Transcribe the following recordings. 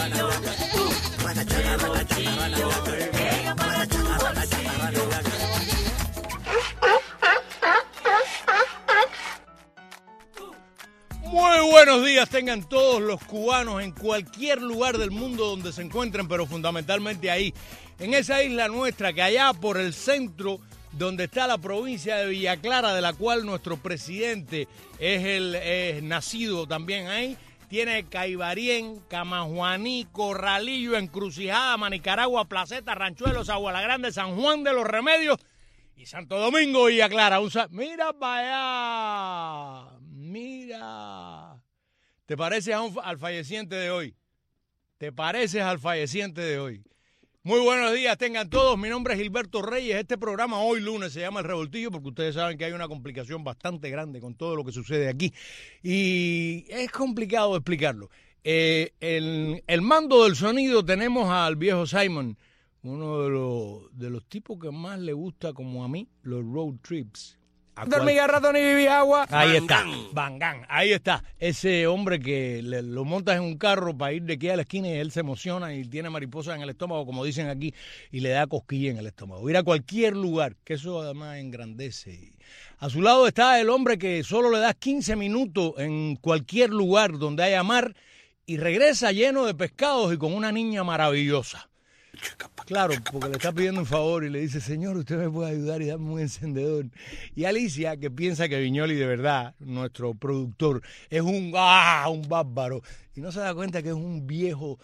Muy buenos días tengan todos los cubanos en cualquier lugar del mundo donde se encuentren, pero fundamentalmente ahí, en esa isla nuestra que allá por el centro, donde está la provincia de Villa Clara, de la cual nuestro presidente es nacido también ahí, tiene Caibarien, Camajuaní, Corralillo, Encrucijada, Manicaragua, Placeta, Ranchuelos, Aguala Grande, San Juan de los Remedios y Santo Domingo, Villa Clara. Mira para allá, mira. ¿Te pareces al falleciente de hoy? ¿Te pareces al falleciente de hoy? Muy buenos días, tengan todos. Mi nombre es Gilberto Reyes. Este programa hoy lunes se llama El Revoltillo porque ustedes saben que hay una complicación bastante grande con todo lo que sucede aquí. Y es complicado explicarlo. El mando del sonido tenemos al viejo Simon, uno de los tipos que más le gusta, como a mí, los road trips. Dormía ratón y vivía agua. Ahí está, Bangán, ahí está. Ese hombre que lo montas en un carro para ir de aquí a la esquina y él se emociona y tiene mariposas en el estómago, como dicen aquí, y le da cosquilla en el estómago. Ir a cualquier lugar, que eso además engrandece. A su lado está el hombre que solo le das 15 minutos en cualquier lugar donde haya mar y regresa lleno de pescados y con una niña maravillosa. Claro, porque le está pidiendo un favor y le dice, señor, usted me puede ayudar y darme un encendedor. Y Alicia, que piensa que Viñoli de verdad, nuestro productor, es un bárbaro. Y no se da cuenta que es un viejo,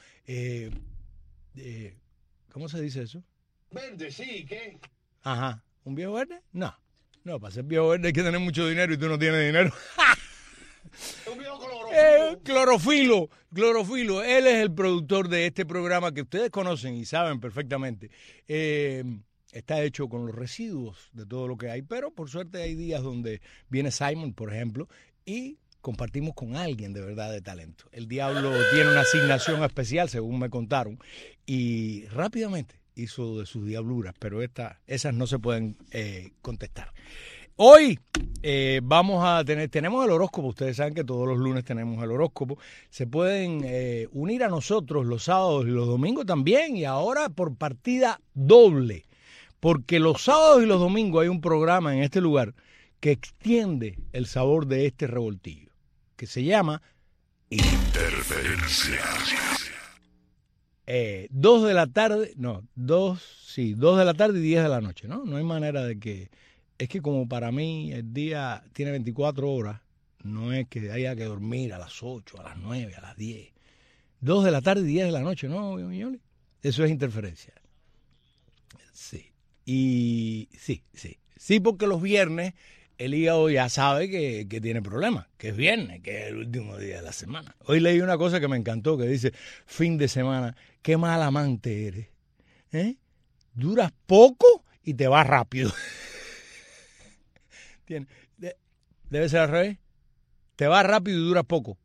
¿cómo se dice eso? Verde, sí, ¿qué? Ajá, ¿un viejo verde? No, para ser viejo verde hay que tener mucho dinero y tú no tienes dinero. Un viejo clorofilo. Clorofilo. Él es el productor de este programa que ustedes conocen y saben perfectamente. Está hecho con los residuos de todo lo que hay, pero por suerte hay días donde viene Simon, por ejemplo, y compartimos con alguien de verdad de talento. El Diablo tiene una asignación especial, según me contaron, y rápidamente hizo de sus diabluras, pero esas no se pueden contestar. Hoy tenemos el horóscopo. Ustedes saben que todos los lunes tenemos el horóscopo. Se pueden unir a nosotros los sábados y los domingos también, y ahora por partida doble, porque los sábados y los domingos hay un programa en este lugar que extiende el sabor de este revoltillo, que se llama Interferencia. 2 de la tarde y 10 de la noche, ¿no? No hay manera de que... Es que como para mí el día tiene 24 horas, no es que haya que dormir a las 8, a las 9, a las 10. 2 de la tarde y 10 de la noche, ¿no, Viñoli? Eso es interferencia. Sí. Y sí, porque los viernes el hígado ya sabe que tiene problemas, que es viernes, que es el último día de la semana. Hoy leí una cosa que me encantó, que dice, fin de semana, qué mal amante eres. Duras poco y te vas rápido. Debe ser al revés. Te vas rápido y duras poco.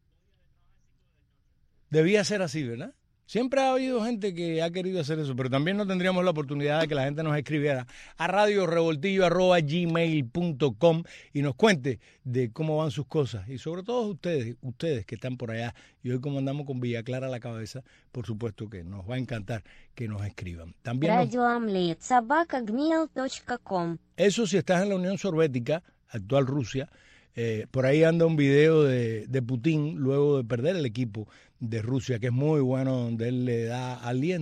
Debía ser así, ¿verdad? Siempre ha habido gente que ha querido hacer eso, pero también no tendríamos la oportunidad de que la gente nos escribiera a radiorevoltillo@gmail.com y nos cuente de cómo van sus cosas. Y sobre todo ustedes que están por allá, y hoy como andamos con Villa Clara a la cabeza, por supuesto que nos va a encantar que nos escriban. También radioamlet@gmail.com. Eso si estás en la Unión Soviética, actual Rusia. Por ahí anda un video de Putin luego de perder el equipo de Rusia, que es muy bueno, donde él le da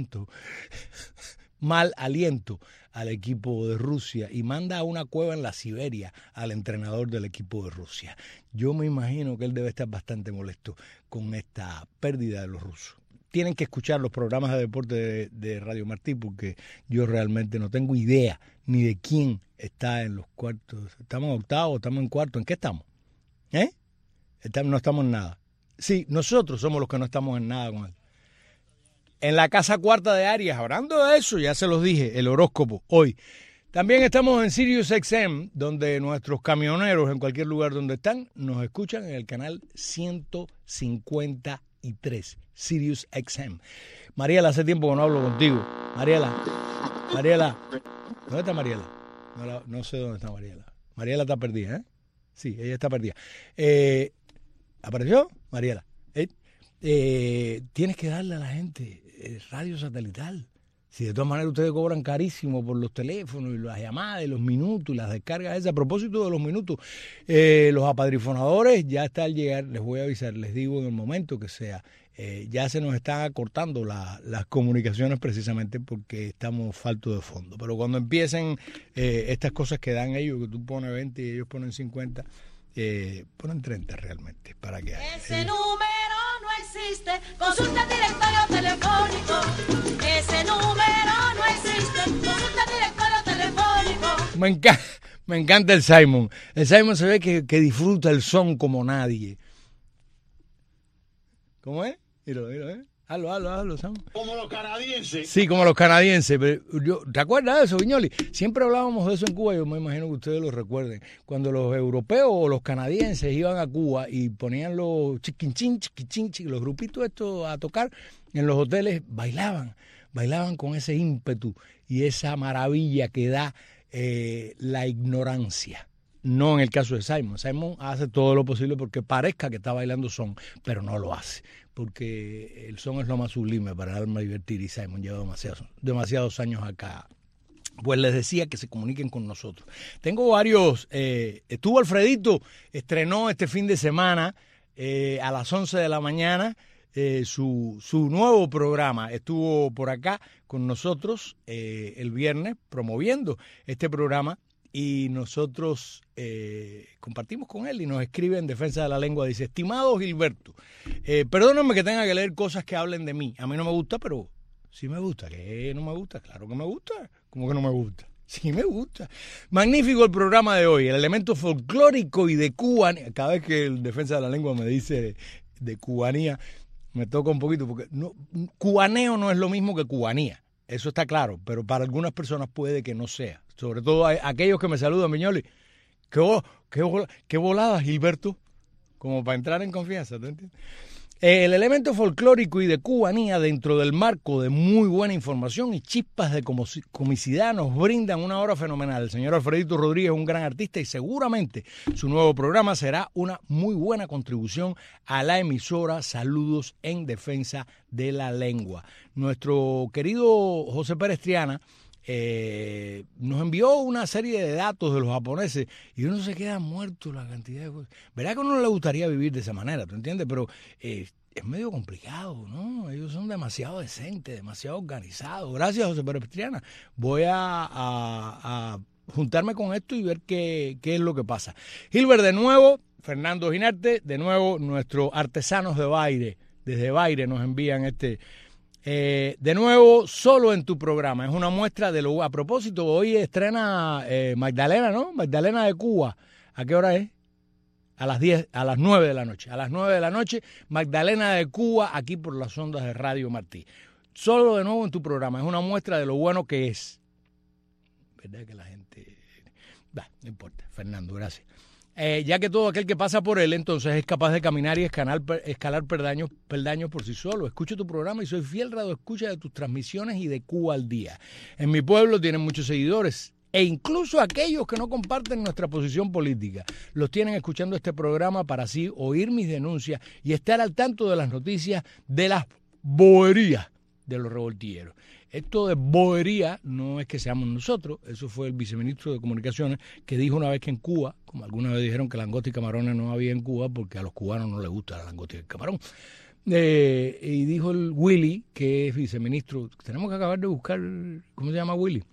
mal aliento al equipo de Rusia y manda a una cueva en la Siberia al entrenador del equipo de Rusia. Yo me imagino que él debe estar bastante molesto con esta pérdida de los rusos. Tienen que escuchar los programas de deporte de Radio Martí, porque yo realmente no tengo idea ni de quién está en los cuartos. ¿Estamos en octavo? ¿Estamos en cuarto? ¿En qué estamos? No estamos en nada. Sí, nosotros somos los que no estamos en nada con él. En la casa cuarta de Aries, hablando de eso, ya se los dije, el horóscopo hoy. También estamos en Sirius XM, donde nuestros camioneros en cualquier lugar donde están nos escuchan en el canal 153, Sirius XM. Mariela, hace tiempo que no hablo contigo. Mariela, ¿dónde está Mariela? No sé dónde está Mariela. Mariela está perdida, ¿eh? Sí, ella está perdida. ¿Apareció? Mariela. tienes que darle a la gente radio satelital. Si de todas maneras ustedes cobran carísimo por los teléfonos y las llamadas y los minutos y las descargas esas. A propósito de los minutos, los apadrinadores ya está al llegar, les voy a avisar, les digo en el momento que sea, ya se nos están acortando las comunicaciones precisamente porque estamos faltos de fondo. Pero cuando empiecen estas cosas que dan ellos, que tú pones 20 y ellos ponen 50, ponen 30 realmente. Para que ese número no existe, consulta el directorio telefónico. Ese número no existe, consulta el directorio telefónico. Me encanta el Simon. El Simon se ve que disfruta el son como nadie. ¿Cómo es? Míralo, hazlo, Simon. Como los canadienses. Sí, como los canadienses. Pero ¿te acuerdas de eso, Viñoli? Siempre hablábamos de eso en Cuba, yo me imagino que ustedes lo recuerden. Cuando los europeos o los canadienses iban a Cuba y ponían los chiquinchín, los grupitos estos a tocar en los hoteles, bailaban con ese ímpetu y esa maravilla que da la ignorancia. No en el caso de Simon. Simon hace todo lo posible porque parezca que está bailando son, pero no lo hace. Porque el son es lo más sublime para el alma divertir y Simon lleva demasiados años acá. Pues les decía que se comuniquen con nosotros. Tengo varios, estuvo Alfredito, estrenó este fin de semana a las 11 de la mañana su nuevo programa. Estuvo por acá con nosotros el viernes promoviendo este programa. Y nosotros compartimos con él y nos escribe en Defensa de la Lengua. Dice: estimado Gilberto, perdónenme que tenga que leer cosas que hablen de mí. A mí no me gusta, pero sí me gusta. ¿Qué no me gusta? Claro que me gusta. ¿Cómo que no me gusta? Sí me gusta. Magnífico el programa de hoy. El elemento folclórico y de Cuba. Cada vez que el Defensa de la Lengua me dice de cubanía, me toca un poquito. Porque cubaneo no es lo mismo que cubanía. Eso está claro. Pero para algunas personas puede que no sea. Sobre todo aquellos que me saludan, Viñoli. ¿Qué volada, Gilberto? Como para entrar en confianza, ¿te entiendes? El elemento folclórico y de cubanía dentro del marco de muy buena información y chispas de comicidad nos brindan una hora fenomenal. El señor Alfredito Rodríguez es un gran artista y seguramente su nuevo programa será una muy buena contribución a la emisora Saludos en Defensa de la Lengua. Nuestro querido José Pérez Triana nos envió una serie de datos de los japoneses y uno se queda muerto la cantidad de cosas. Verá que a uno no le gustaría vivir de esa manera, ¿tú entiendes? Pero es medio complicado, ¿no? Ellos son demasiado decentes, demasiado organizados. Gracias, José Pérez Triana. Voy a juntarme con esto y ver qué es lo que pasa. Gilbert, de nuevo, Fernando Ginarte, de nuevo, nuestros artesanos de Baire, desde Baire nos envían de nuevo, solo en tu programa. Es una muestra de lo... A propósito, hoy estrena Magdalena, ¿no? Magdalena de Cuba. ¿A qué hora es? A las 9 de la noche. A las 9 de la noche, Magdalena de Cuba, aquí por las ondas de Radio Martí. Solo de nuevo en tu programa. Es una muestra de lo bueno que es. ¿Verdad que la gente...? No importa. Fernando, gracias. Ya que todo aquel que pasa por él entonces es capaz de caminar y escalar peldaños por sí solo. Escucho tu programa y soy fiel radioescucha de tus transmisiones y de Cuba al día. En mi pueblo tienen muchos seguidores e incluso aquellos que no comparten nuestra posición política los tienen escuchando este programa para así oír mis denuncias y estar al tanto de las noticias de las boberías de los revoltilleros. Esto de bobería no es que seamos nosotros, eso fue el viceministro de Comunicaciones que dijo una vez que en Cuba, como alguna vez dijeron que langosta y camarones no había en Cuba porque a los cubanos no les gusta la langosta y el camarón. Y dijo el Willy, que es viceministro, tenemos que acabar de buscar, ¿cómo se llama Willy?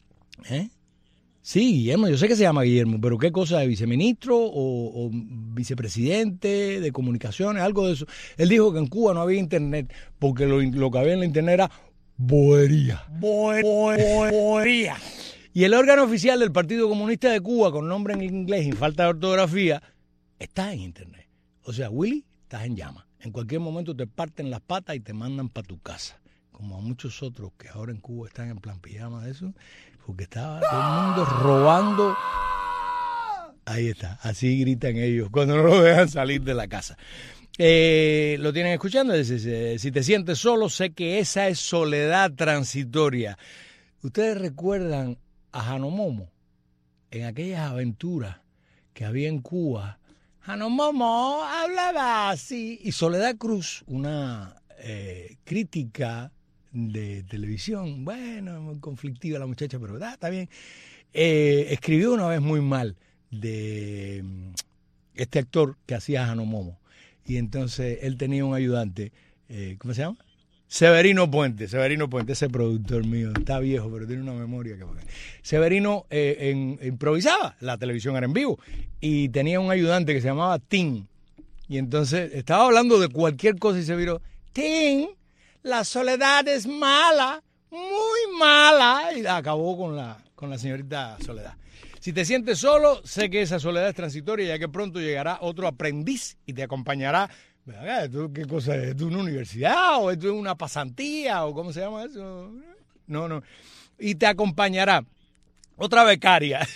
Sí, Guillermo, yo sé que se llama Guillermo, pero ¿qué cosa? ¿De viceministro o vicepresidente de Comunicaciones? Algo de eso. Él dijo que en Cuba no había internet porque lo que había en la internet era bobería. Bobería. Y el órgano oficial del Partido Comunista de Cuba, con nombre en inglés y falta de ortografía, está en internet. O sea, Willy, estás en llamas. En cualquier momento te parten las patas y te mandan para tu casa. Como a muchos otros que ahora en Cuba están en plan pijama de eso, porque estaba todo el mundo robando. Ahí está, así gritan ellos cuando no lo dejan salir de la casa. Lo tienen escuchando, dice, si te sientes solo, sé que esa es soledad transitoria. ¿Ustedes recuerdan a Janomomo? En aquellas aventuras que había en Cuba, Hanomomo hablaba así. Y Soledad Cruz, una crítica de televisión, bueno, muy conflictiva la muchacha, pero está bien, escribió una vez muy mal de este actor que hacía Hanomomo. Y entonces él tenía un ayudante, ¿cómo se llama? Severino Puente, ese productor mío, está viejo, pero tiene una memoria que... Severino improvisaba, la televisión era en vivo, y tenía un ayudante que se llamaba Tim. Y entonces estaba hablando de cualquier cosa y se viró, Tim, la soledad es mala, muy mala, y acabó con la señorita Soledad. Si te sientes solo, sé que esa soledad es transitoria, ya que pronto llegará otro aprendiz y te acompañará. ¿Esto qué cosa es? ¿Esto es una universidad o esto es una pasantía o cómo se llama eso? No. Y te acompañará otra becaria.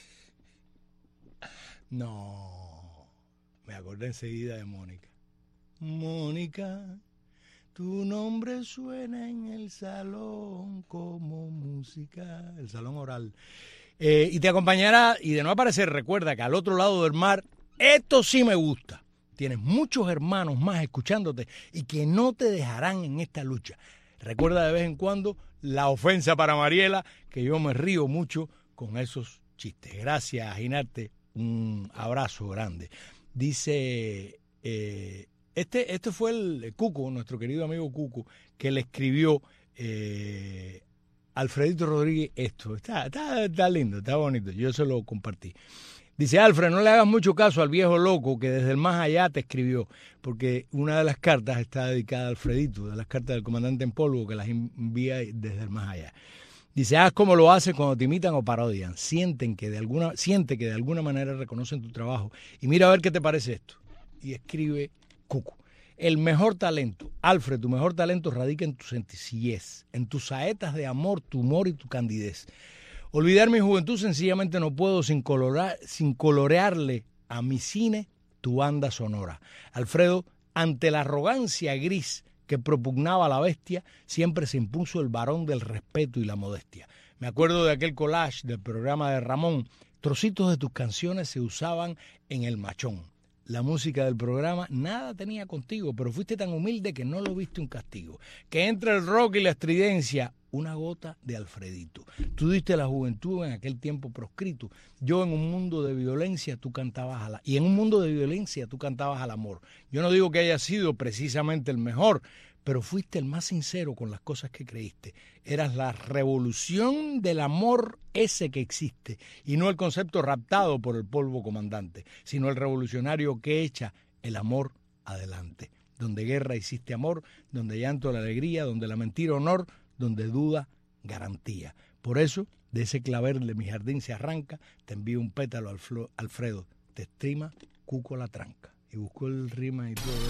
No, me acordé enseguida de Mónica. Mónica, tu nombre suena en el salón como música, el salón oral. Y te acompañará, y de no aparecer, recuerda que al otro lado del mar, esto sí me gusta. Tienes muchos hermanos más escuchándote y que no te dejarán en esta lucha. Recuerda de vez en cuando la ofensa para Mariela, que yo me río mucho con esos chistes. Gracias, Ginarte. Un abrazo grande. Dice, este fue el Cuco, nuestro querido amigo Cuco, que le escribió Alfredito Rodríguez esto. Está lindo, está bonito. Yo se lo compartí. Dice, Alfred, no le hagas mucho caso al viejo loco que desde el más allá te escribió, porque una de las cartas está dedicada a Alfredito, de las cartas del comandante en polvo, que las envía desde el más allá. Dice, haz como lo haces cuando te imitan o parodian. Siente que de alguna manera reconocen tu trabajo. Y mira a ver qué te parece esto. Y escribe Cuco. El mejor talento, Alfred, tu mejor talento radica en tu sencillez, en tus saetas de amor, tu humor y tu candidez. Olvidar mi juventud sencillamente no puedo sin colorearle a mi cine tu banda sonora. Alfredo, ante la arrogancia gris que propugnaba la bestia, siempre se impuso el varón del respeto y la modestia. Me acuerdo de aquel collage del programa de Ramón. Trocitos de tus canciones se usaban en el machón. La música del programa nada tenía contigo, pero fuiste tan humilde que no lo viste un castigo. Que entre el rock y la estridencia, una gota de Alfredito. Tú diste la juventud en aquel tiempo proscrito. Yo en un mundo de violencia, tú cantabas y en un mundo de violencia tú cantabas al amor. Yo no digo que haya sido precisamente el mejor, pero fuiste el más sincero con las cosas que creíste. Eras la revolución del amor ese que existe, y no el concepto raptado por el polvo comandante, sino el revolucionario que echa el amor adelante. Donde guerra hiciste amor, donde llanto la alegría, donde la mentira honor, donde duda garantía. Por eso, de ese clavel de mi jardín se arranca, te envío un pétalo, Alfredo, te estima Cuco la tranca. Y buscó el rima y todo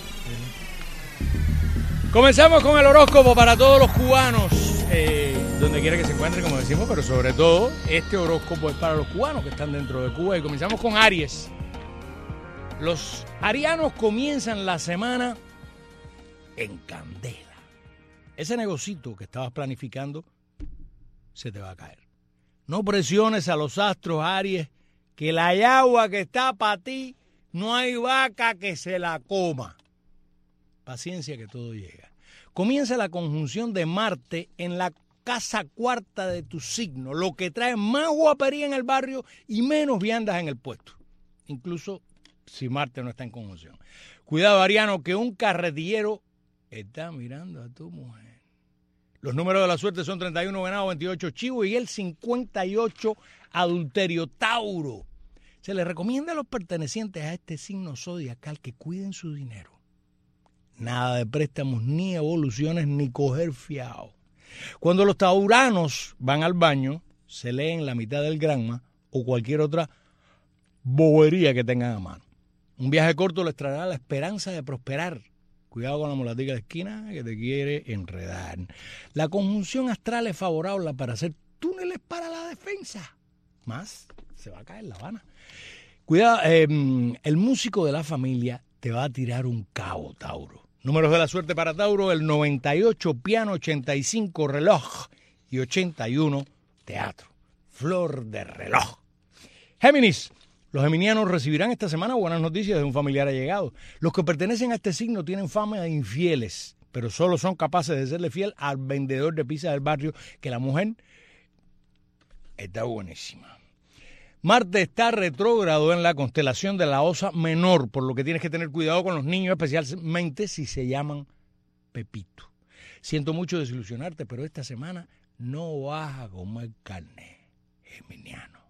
Comenzamos con el horóscopo para todos los cubanos, donde quiera que se encuentren, como decimos, pero sobre todo este horóscopo es para los cubanos que están dentro de Cuba. Y comenzamos con Aries. Los arianos comienzan la semana en candela. Ese negocito que estabas planificando se te va a caer. No presiones a los astros, Aries, que la yagua que está para ti, no hay vaca que se la coma. Paciencia que todo llega. Comienza la conjunción de Marte en la casa cuarta de tu signo, lo que trae más guapería en el barrio y menos viandas en el puesto. Incluso si Marte no está en conjunción. Cuidado, ariano, que un carretillero está mirando a tu mujer. Los números de la suerte son 31 venado, 28 chivo y el 58 adulterio. Tauro. Se les recomienda a los pertenecientes a este signo zodiacal que cuiden su dinero. Nada de préstamos, ni evoluciones, ni coger fiado. Cuando los tauranos van al baño, se leen la mitad del granma o cualquier otra bobería que tengan a mano. Un viaje corto les traerá la esperanza de prosperar. Cuidado con la mulatica de esquina que te quiere enredar. La conjunción astral es favorable para hacer túneles para la defensa. Más se va a caer La Habana. Cuidado, el músico de la familia te va a tirar un cabo, Tauro. Números de la suerte para Tauro, el 98 piano, 85 reloj y 81 teatro. Flor de reloj. Géminis, Los geminianos recibirán esta semana buenas noticias de un familiar allegado. Los que pertenecen a este signo tienen fama de infieles, pero solo son capaces de serle fiel al vendedor de pizza del barrio, que la mujer está buenísima. Marte está retrógrado en la constelación de la Osa Menor, por lo que tienes que tener cuidado con los niños, especialmente si se llaman Pepito. Siento mucho desilusionarte, pero esta semana no vas a comer carne, geminiano.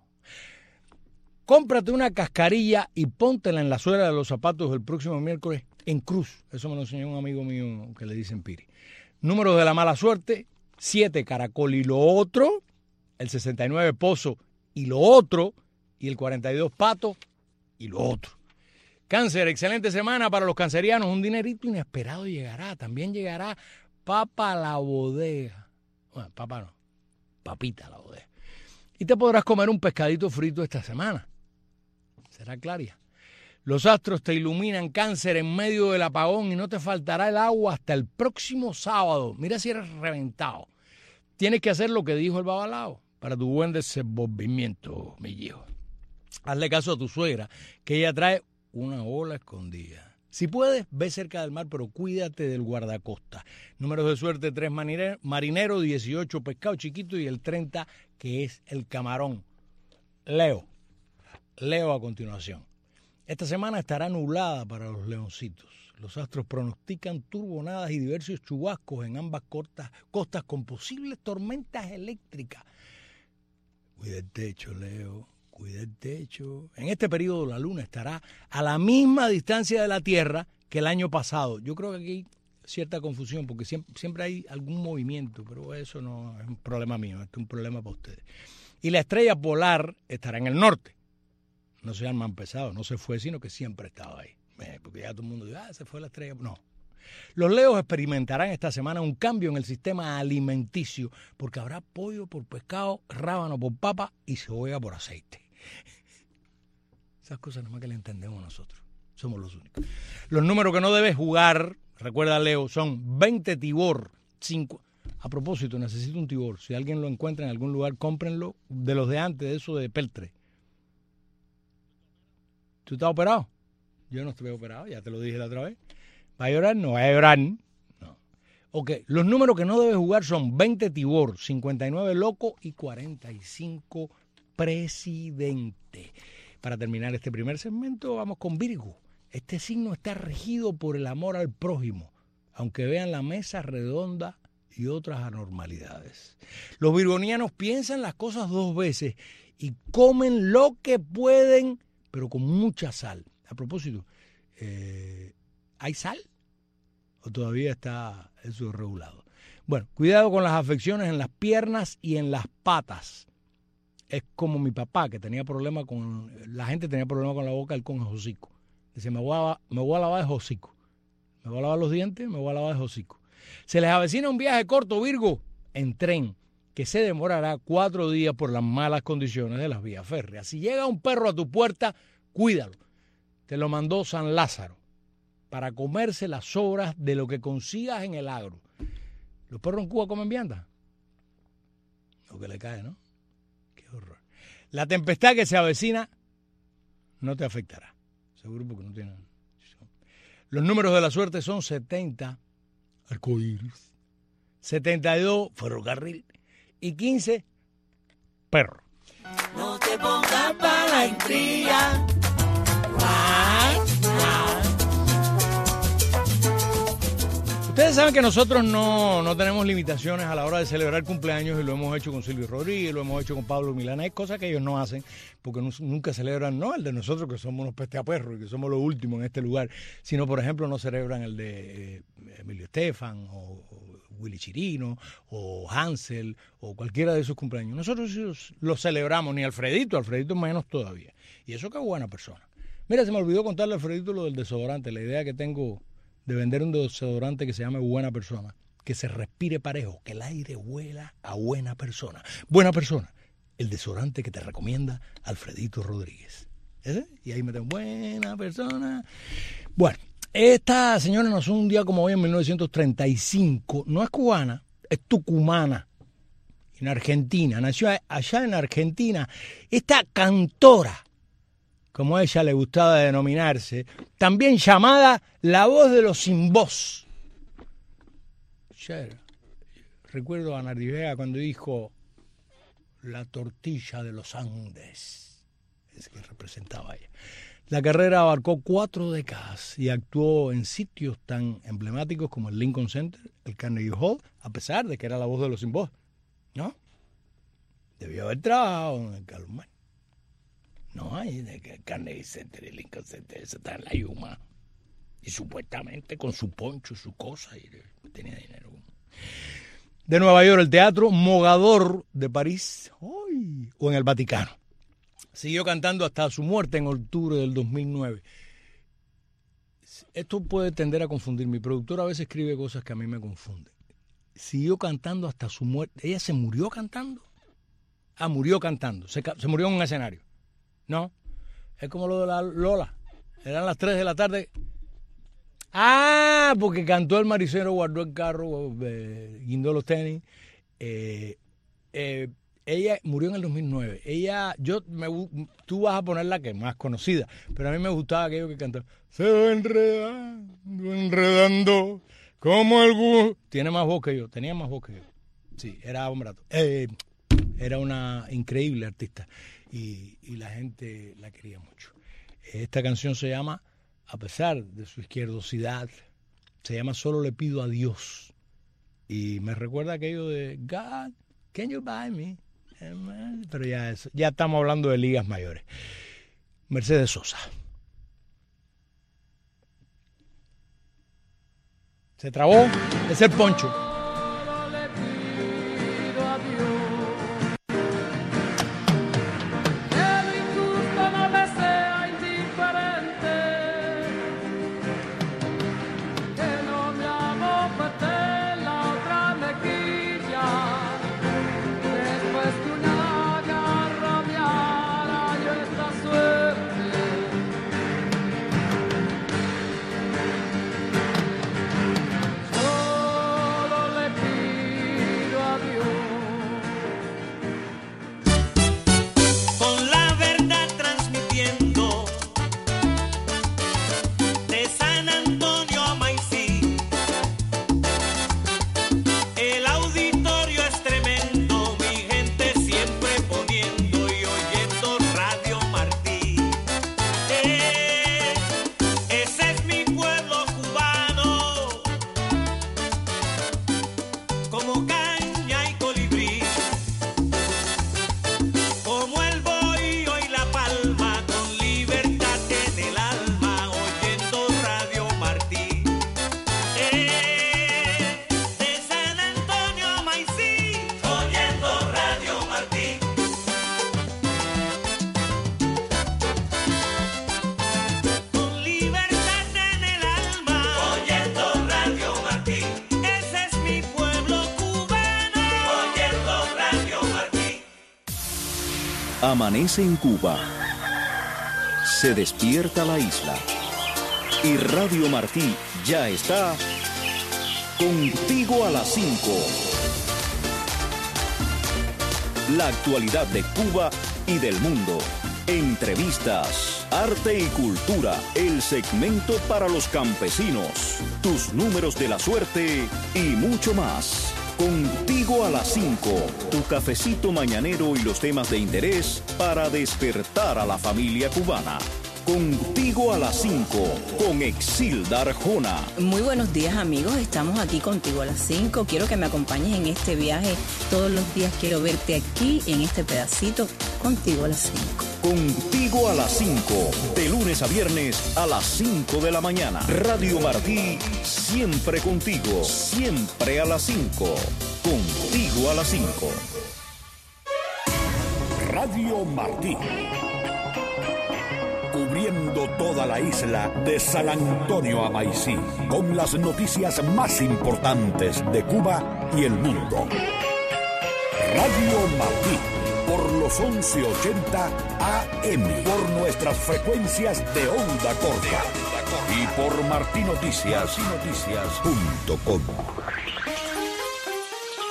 Cómprate una cascarilla y póntela en la suela de los zapatos el próximo miércoles en cruz. Eso me lo enseñó un amigo mío que le dicen Piri. Números de la mala suerte: 7, caracol y lo otro, el 69, pozo y lo otro, y el 42, pato y lo otro. Cáncer, excelente semana para los cancerianos. Un dinerito inesperado llegará. También llegará papa a la bodega. Bueno, papa no, papita a la bodega. Y te podrás comer un pescadito frito esta semana. Será claria. Los astros te iluminan, Cáncer, en medio del apagón, y no te faltará el agua hasta el próximo sábado. Mira si eres reventado. Tienes que hacer lo que dijo el babalao para tu buen desenvolvimiento, mi hijo. Hazle caso a tu suegra, que ella trae una ola escondida. Si puedes, ve cerca del mar, pero cuídate del guardacosta. Números de suerte: 3, marinero, 18, pescado chiquito, y el 30, que es el camarón. Leo a continuación. Esta semana estará nublada para los leoncitos. Los astros pronostican turbonadas y diversos chubascos en ambas costas con posibles tormentas eléctricas. Cuida el techo, Leo, cuida el techo. En este periodo la luna estará a la misma distancia de la Tierra que el año pasado. Yo creo que aquí hay cierta confusión porque siempre hay algún movimiento, pero eso no es un problema mío, es un problema para ustedes. Y la estrella polar estará en el norte. No sean mal pesados, no se fue, sino que siempre estaba ahí. Porque ya todo el mundo dice, se fue la estrella. No. Los leos experimentarán esta semana un cambio en el sistema alimenticio, porque habrá pollo por pescado, rábano por papa y cebolla por aceite. Esas cosas nomás que le entendemos nosotros. Somos los únicos. Los números que no debes jugar, recuerda, Leo, son 20 tibor, 5. A propósito, necesito un tibor. Si alguien lo encuentra en algún lugar, cómprenlo, de los de antes, de eso de peltre. ¿Tú estás operado? Yo no estuve operado, ya te lo dije la otra vez. ¿Va a llorar? No va a llorar. No. Ok, los números que no debes jugar son 20 tibor, 59 loco y 45 presidente. Para terminar este primer segmento, vamos con Virgo. Este signo está regido por el amor al prójimo, aunque vean la mesa redonda y otras anormalidades. Los virgonianos piensan las cosas 2 veces y comen lo que pueden, pero con mucha sal. A propósito, ¿hay sal? ¿O todavía está eso regulado? Bueno, cuidado con las afecciones en las piernas y en las patas. Es como mi papá, que tenía problemas con... La gente tenía problemas con la boca, él con el hocico. Dice, me voy a lavar el hocico. Me voy a lavar los dientes, me voy a lavar el hocico. Se les avecina un viaje corto, Virgo, en tren, que se demorará 4 días por las malas condiciones de las vías férreas. Si llega un perro a tu puerta, cuídalo. Te lo mandó San Lázaro para comerse las sobras de lo que consigas en el agro. ¿Los perros en Cuba comen vianda? Lo que le cae, ¿no? Qué horror. La tempestad que se avecina no te afectará. Seguro porque no tienen. Los números de la suerte son 70, arcoíris, 72, ferrocarril, y 15, perro. No te pongas para la intriga. Ustedes saben que nosotros no tenemos limitaciones a la hora de celebrar cumpleaños, y lo hemos hecho con Silvio Rodríguez, lo hemos hecho con Pablo Milán. Hay cosas que ellos no hacen porque nunca celebran, no el de nosotros que somos unos pesteaperros y que somos los últimos en este lugar, sino por ejemplo no celebran el de Emilio Estefan o Willy Chirino o Hansel o cualquiera de esos cumpleaños. Nosotros los celebramos, ni Alfredito menos todavía. Y eso que es buena persona. Mira, se me olvidó contarle a Alfredito lo del desodorante, la idea que tengo de vender un desodorante que se llame Buena Persona, que se respire parejo, que el aire huela a buena persona. Buena Persona, el desodorante que te recomienda Alfredito Rodríguez. ¿Ese? Y ahí me tengo Buena Persona. Bueno, esta señora nació un día como hoy en 1935, no es cubana, es tucumana, en Argentina, nació allá en Argentina. Esta cantora como a ella le gustaba denominarse, también llamada la voz de los sin voz. Recuerdo a Nardi Vega cuando dijo la tortilla de los Andes, es que representaba a ella. La carrera abarcó 4 décadas y actuó en sitios tan emblemáticos como el Lincoln Center, el Carnegie Hall, a pesar de que era la voz de los sin voz, ¿no? Debió haber trabajado en el Calumán. No hay el Carnegie Center, el Lincoln Center, eso está en la Yuma. Y supuestamente con su poncho, su cosa, y tenía dinero. De Nueva York, el Teatro Mogador de París, o en el Vaticano. Siguió cantando hasta su muerte en octubre del 2009. Esto puede tender a confundir. Mi productor a veces escribe cosas que a mí me confunden. Siguió cantando hasta su muerte. ¿Ella se murió cantando? Murió cantando. Se murió en un escenario. No. Es como lo de la Lola. Eran las 3 de la tarde. Porque cantó el maricero, guardó el carro, guindó los tenis. Ella murió en el 2009. Tú vas a poner la que es más conocida, pero a mí me gustaba aquello que cantaba. Se va enredando, como el búho. Tiene más voz que yo, tenía más voz que yo. Sí, era hombrato. Era una increíble artista y la gente la quería mucho. Esta canción se llama, a pesar de su izquierdosidad, se llama Solo le pido a Dios. Y me recuerda aquello de God, can you buy me? Pero ya estamos hablando de ligas mayores. Mercedes Sosa. Se trabó, es el poncho. Amanece en Cuba, se despierta la isla y Radio Martí ya está contigo a las 5. La actualidad de Cuba y del mundo. Entrevistas, arte y cultura, el segmento para los campesinos, tus números de la suerte y mucho más. Contigo a las 5, tu cafecito mañanero y los temas de interés para despertar a la familia cubana. Contigo a las 5, con Exilda Arjona. Muy buenos días, amigos. Estamos aquí contigo a las 5. Quiero que me acompañes en este viaje. Todos los días quiero verte aquí, en este pedacito, contigo a las 5. Contigo a las 5, de lunes a viernes a las 5 de la mañana. Radio Martí, siempre contigo, siempre a las 5. Contigo a las 5. Radio Martí. Cubriendo toda la isla de San Antonio a Maicí, con las noticias más importantes de Cuba y el mundo. Radio Martí, por los 1180 AM, por nuestras frecuencias de onda corta y por martinoticias.com.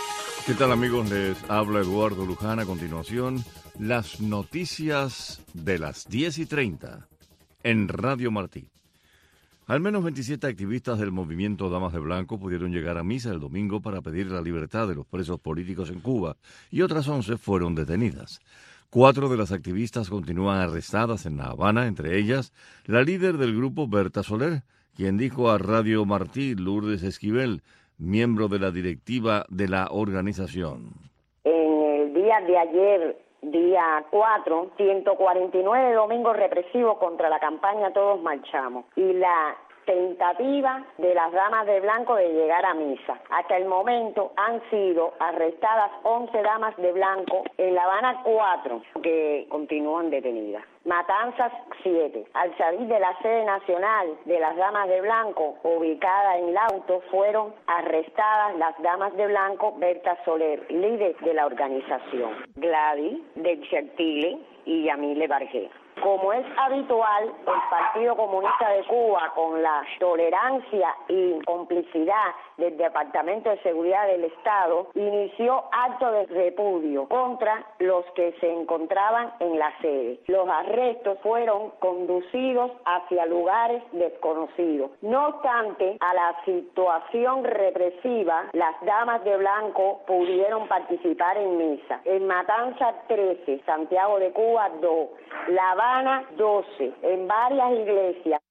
¿Qué tal, amigos? Les habla Eduardo Luján. A continuación, las noticias de las 10:30 en Radio Martí. Al menos 27 activistas del movimiento Damas de Blanco pudieron llegar a misa el domingo para pedir la libertad de los presos políticos en Cuba y otras 11 fueron detenidas. 4 de las activistas continúan arrestadas en La Habana, entre ellas la líder del grupo, Berta Soler, quien dijo a Radio Martí, Lourdes Esquivel, miembro de la directiva de la organización. En el día de ayer, día 4, 149 domingos represivos contra la campaña Todos Marchamos y la tentativa de las damas de blanco de llegar a misa. Hasta el momento han sido arrestadas 11 damas de blanco, en La Habana 4 que continúan detenidas. Matanzas 7. Al salir de la sede nacional de las damas de blanco, ubicada en Lauto, fueron arrestadas las damas de blanco Berta Soler, líder de la organización, Gladys del Chertile y Yamile Bargué. Como es habitual, el Partido Comunista de Cuba, con la tolerancia y complicidad del Departamento de Seguridad del Estado, inició actos de repudio contra los que se encontraban en la sede. Los arrestos fueron conducidos hacia lugares desconocidos. No obstante, a la situación represiva, las damas de blanco pudieron participar en misa. En Matanza 13, Santiago de Cuba 2, La Habana 12, en varias iglesias.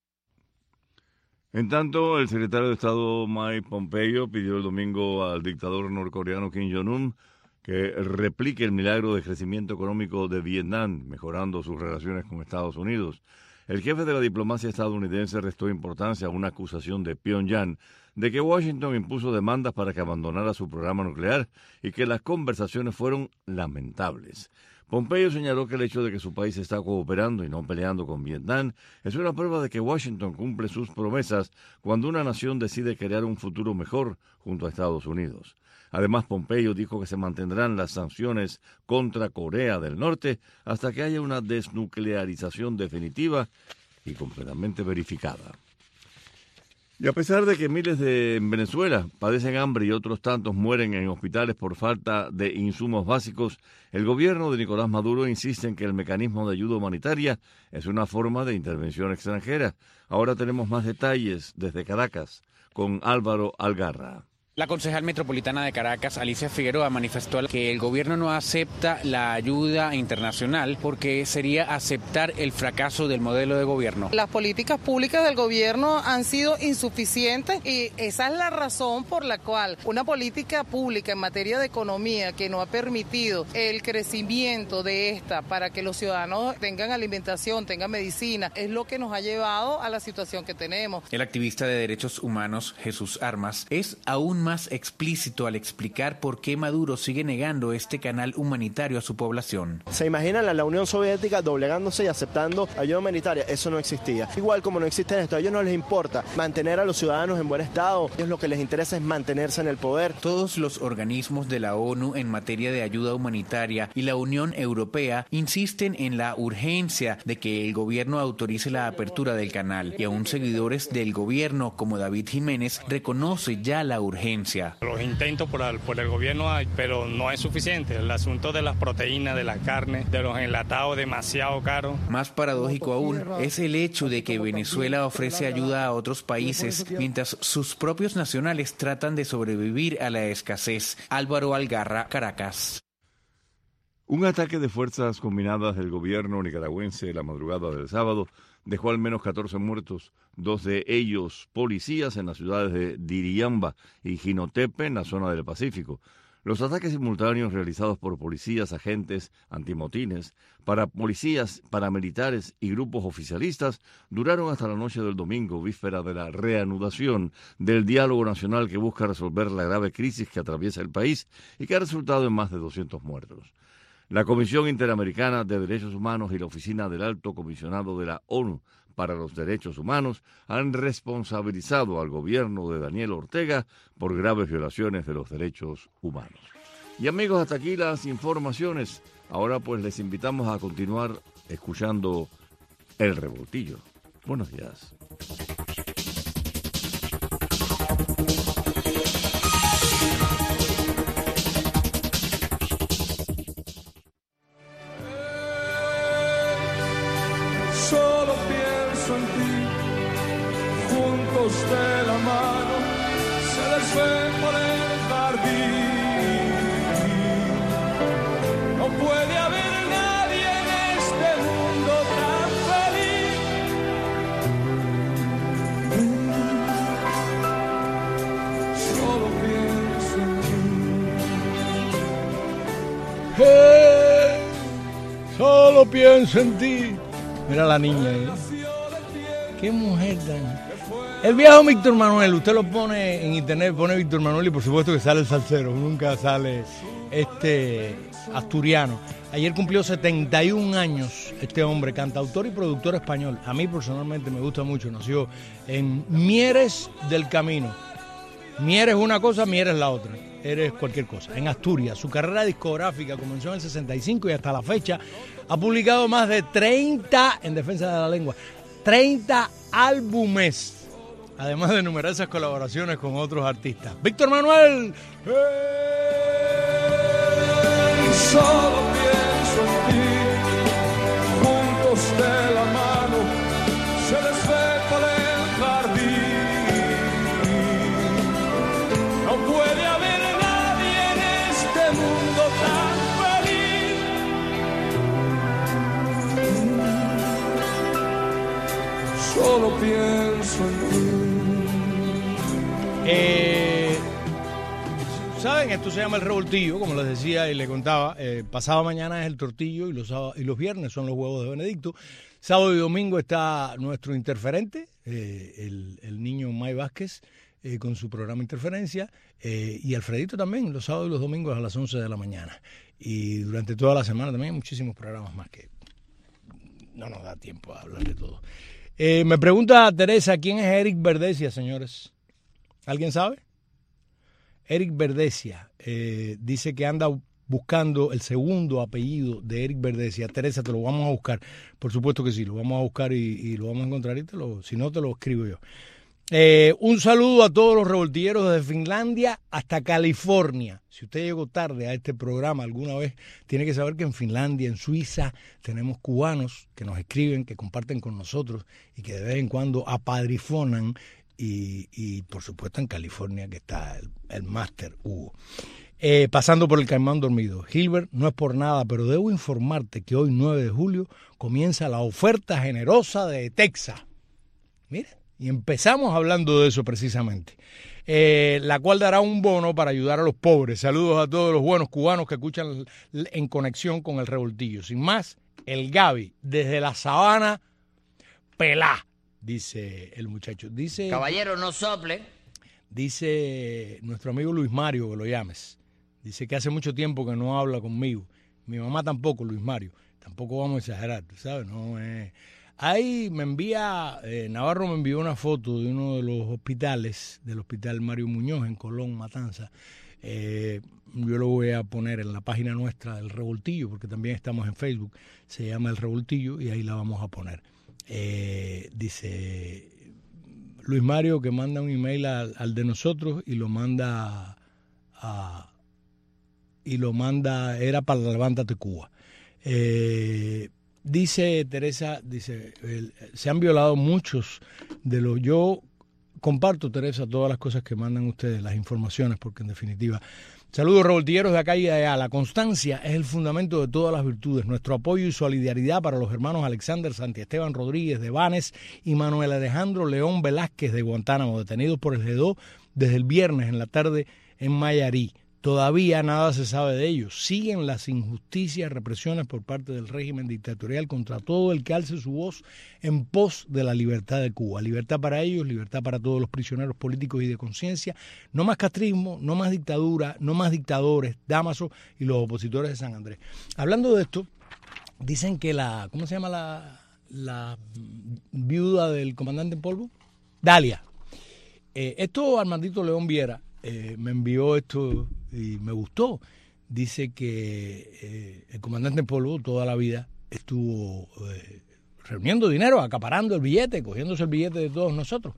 En tanto, el secretario de Estado Mike Pompeo pidió el domingo al dictador norcoreano Kim Jong-un que replique el milagro de crecimiento económico de Vietnam, mejorando sus relaciones con Estados Unidos. El jefe de la diplomacia estadounidense restó importancia a una acusación de Pyongyang de que Washington impuso demandas para que abandonara su programa nuclear y que las conversaciones fueron lamentables. Pompeo señaló que el hecho de que su país está cooperando y no peleando con Vietnam es una prueba de que Washington cumple sus promesas cuando una nación decide crear un futuro mejor junto a Estados Unidos. Además, Pompeo dijo que se mantendrán las sanciones contra Corea del Norte hasta que haya una desnuclearización definitiva y completamente verificada. Y a pesar de que miles en Venezuela padecen hambre y otros tantos mueren en hospitales por falta de insumos básicos, el gobierno de Nicolás Maduro insiste en que el mecanismo de ayuda humanitaria es una forma de intervención extranjera. Ahora tenemos más detalles desde Caracas con Álvaro Algarra. La concejal metropolitana de Caracas, Alicia Figueroa, manifestó que el gobierno no acepta la ayuda internacional porque sería aceptar el fracaso del modelo de gobierno. Las políticas públicas del gobierno han sido insuficientes y esa es la razón por la cual una política pública en materia de economía que no ha permitido el crecimiento de esta para que los ciudadanos tengan alimentación, tengan medicina, es lo que nos ha llevado a la situación que tenemos. El activista de derechos humanos, Jesús Armas, es aún más explícito al explicar por qué Maduro sigue negando este canal humanitario a su población. ¿Se imaginan la Unión Soviética doblegándose y aceptando ayuda humanitaria? Eso no existía. Igual como no existe esto, a ellos no les importa mantener a los ciudadanos en buen estado, a ellos lo que les interesa es mantenerse en el poder. Todos los organismos de la ONU en materia de ayuda humanitaria y la Unión Europea insisten en la urgencia de que el gobierno autorice la apertura del canal y aún seguidores del gobierno como David Jiménez reconoce ya la urgencia. Los intentos por el gobierno hay, pero no es suficiente. El asunto de las proteínas, de la carne, de los enlatados demasiado caros. Más paradójico aún es el hecho de que Venezuela ofrece ayuda a otros países mientras sus propios nacionales tratan de sobrevivir a la escasez. Álvaro Algarra, Caracas. Un ataque de fuerzas combinadas del gobierno nicaragüense la madrugada del sábado dejó al menos 14 muertos, 2 de ellos policías en las ciudades de Diriamba y Jinotepe, en la zona del Pacífico. Los ataques simultáneos realizados por policías, agentes antimotines, policías, paramilitares y grupos oficialistas duraron hasta la noche del domingo, víspera de la reanudación del diálogo nacional que busca resolver la grave crisis que atraviesa el país y que ha resultado en más de 200 muertos. La Comisión Interamericana de Derechos Humanos y la Oficina del Alto Comisionado de la ONU para los Derechos Humanos han responsabilizado al gobierno de Daniel Ortega por graves violaciones de los derechos humanos. Y amigos, hasta aquí las informaciones. Ahora pues les invitamos a continuar escuchando El Revoltillo. Buenos días. pienso en ti, juntos de la mano, se les ve por el jardín. No puede haber nadie en este mundo tan feliz. Solo pienso en ti. Solo pienso en ti. Mira la niña ahí. Qué mujer tan... El viejo Víctor Manuel, usted lo pone en internet, pone Víctor Manuel y por supuesto que sale el salsero, nunca sale asturiano. Ayer cumplió 71 años este hombre, cantautor y productor español. A mí personalmente me gusta mucho, nació en Mieres del Camino. Mieres una cosa, Mieres la otra. Eres cualquier cosa. En Asturias, su carrera discográfica comenzó en el 65 y hasta la fecha ha publicado más de 30, en defensa de la lengua, 30 álbumes. Además de numerosas colaboraciones con otros artistas. Víctor Manuel. Solo pienso en ti, juntos de la mano, se les ve por el jardín. No puede haber nadie en este mundo tan feliz. Solo pienso en ti. ¿Saben? Esto se llama el revoltillo, como les decía y les contaba. Pasado mañana es el tortillo y los viernes son los huevos de Benedicto. Sábado y domingo está nuestro interferente, el niño May Vázquez, con su programa Interferencia, y Alfredito también, los sábados y los domingos a las 11 de la mañana. Y durante toda la semana también hay muchísimos programas más que no nos da tiempo a hablar de todo. Me pregunta Teresa, ¿quién es Eric Verdesia, señores? ¿Alguien sabe? Eric Verdesia dice que anda buscando el segundo apellido de Eric Verdesia. Teresa, te lo vamos a buscar. Por supuesto que sí, lo vamos a buscar y lo vamos a encontrar. Si no, te lo escribo yo. Un saludo a todos los revoltilleros desde Finlandia hasta California. Si usted llegó tarde a este programa alguna vez, tiene que saber que en Finlandia, en Suiza, tenemos cubanos que nos escriben, que comparten con nosotros y que de vez en cuando apadrifonan. Y por supuesto en California, que está el Máster Hugo. Pasando por el Caimán Dormido. Gilbert, no es por nada, pero debo informarte que hoy, 9 de julio, comienza la oferta generosa de Texas. Mira, y empezamos hablando de eso precisamente. La cual dará un bono para ayudar a los pobres. Saludos a todos los buenos cubanos que escuchan en conexión con el revoltillo. Sin más, el Gaby, desde la Sabana, Pelá. Dice el muchacho. Dice, caballero, no sople. Dice nuestro amigo Luis Mario, que lo llames. Dice que hace mucho tiempo que no habla conmigo. Mi mamá tampoco, Luis Mario. Tampoco vamos a exagerar, ¿sabes? No, ahí me envía, Navarro me envió una foto de uno de los hospitales, del Hospital Mario Muñoz en Colón, Matanza. Yo lo voy a poner en la página nuestra del Revoltillo, porque también estamos en Facebook. Se llama El Revoltillo y ahí la vamos a poner. Dice Luis Mario que manda un email al de nosotros y lo manda era para Levántate Cuba. Dice Teresa, se han violado muchos de los... Yo comparto, Teresa, todas las cosas que mandan ustedes, las informaciones, porque en definitiva... Saludos revoltilleros de acá y de allá. La constancia es el fundamento de todas las virtudes. Nuestro apoyo y solidaridad para los hermanos Alexander Santiesteban Rodríguez de Banes y Manuel Alejandro León Velázquez de Guantánamo, detenidos por el G2 desde el viernes en la tarde en Mayarí. Todavía nada se sabe de ellos. Siguen las injusticias, represiones por parte del régimen dictatorial contra todo el que alce su voz en pos de la libertad de Cuba. Libertad para ellos, libertad para todos los prisioneros políticos y de conciencia. No más castrismo, no más dictadura, no más dictadores, Dámaso y los opositores de San Andrés. Hablando de esto, dicen que ¿cómo se llama la viuda del comandante en polvo? Dalia. Esto Armandito León Viera me envió esto y me gustó. Dice que el comandante en polvo toda la vida estuvo reuniendo dinero, acaparando el billete, cogiéndose el billete de todos nosotros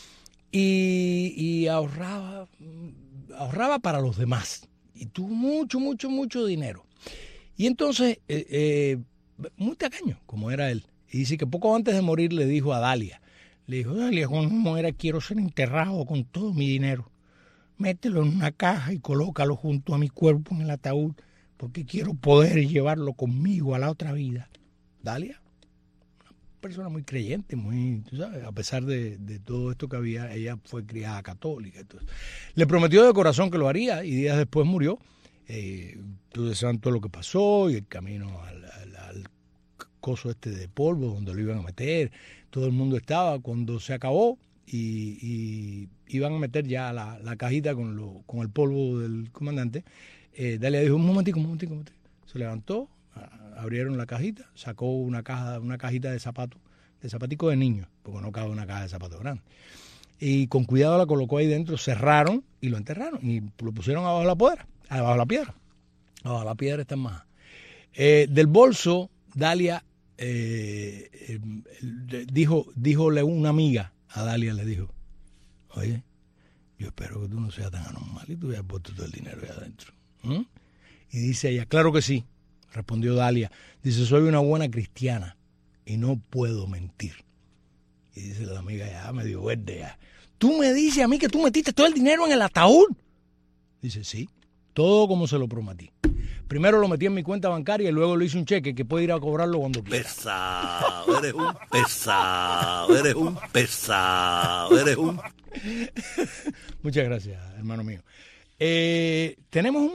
y ahorraba para los demás y tuvo mucho dinero. Y entonces, muy tacaño como era él, Y dice que poco antes de morir le dijo a Dalia, Dalia, cuando muera quiero ser enterrado con todo mi dinero. Mételo en una caja y colócalo junto a mi cuerpo en el ataúd, porque quiero poder llevarlo conmigo a la otra vida. Dalia, una persona muy creyente, muy, tú sabes, a pesar de todo esto que había, ella fue criada católica. Entonces, le prometió de corazón que lo haría y días después murió. Ustedes saben todo lo que pasó y el camino al coso de polvo donde lo iban a meter. Todo el mundo estaba cuando se acabó y iban a meter ya la cajita con el polvo del comandante. Dalia dijo, un momentico. Se levantó, abrieron la cajita, sacó una cajita de zapatos, de zapaticos de niños, porque no cabe una caja de zapatos grande. Y con cuidado la colocó ahí dentro, cerraron y lo enterraron y lo pusieron abajo la piedra. Abajo la piedra está en Maja. Del bolso, Dalia díjole una amiga a Dalia, le dijo, oye, yo espero que tú no seas tan anormal y tú hayas puesto todo el dinero ahí adentro. Y dice ella, claro que sí, respondió Dalia. Dice, soy una buena cristiana y no puedo mentir. Y dice la amiga, ya medio verde ya. ¿Tú me dices a mí que tú metiste todo el dinero en el ataúd? Dice, sí, todo como se lo prometí. Primero lo metí en mi cuenta bancaria y luego le hice un cheque que puede ir a cobrarlo cuando quiera. Pesado, eres un pesado, eres un pesado, eres un... Muchas gracias, hermano mío. Tenemos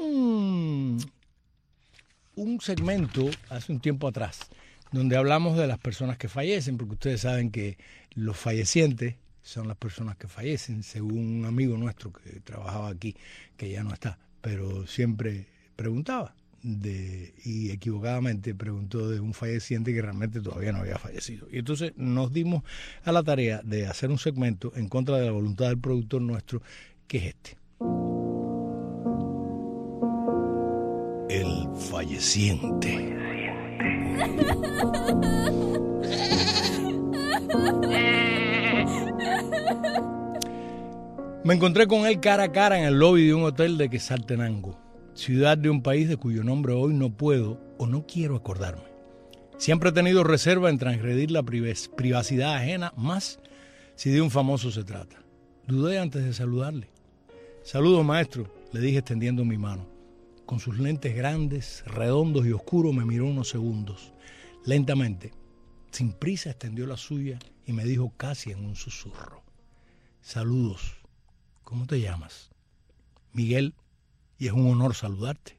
un segmento hace un tiempo atrás donde hablamos de las personas que fallecen, porque ustedes saben que los fallecientes son las personas que fallecen, según un amigo nuestro que trabajaba aquí, que ya no está, pero siempre preguntaba y equivocadamente preguntó de un falleciente que realmente todavía no había fallecido. Y entonces nos dimos a la tarea de hacer un segmento en contra de la voluntad del productor nuestro, que es este. El falleciente. Me encontré con él cara a cara en el lobby de un hotel de Quetzaltenango, ciudad de un país de cuyo nombre hoy no puedo o no quiero acordarme. Siempre he tenido reserva en transgredir la privacidad ajena, más si de un famoso se trata. Dudé antes de saludarle. Saludos, maestro, le dije extendiendo mi mano. Con sus lentes grandes, redondos y oscuros me miró unos segundos. Lentamente, sin prisa, extendió la suya y me dijo casi en un susurro. Saludos. ¿Cómo te llamas? Miguel, y es un honor saludarte.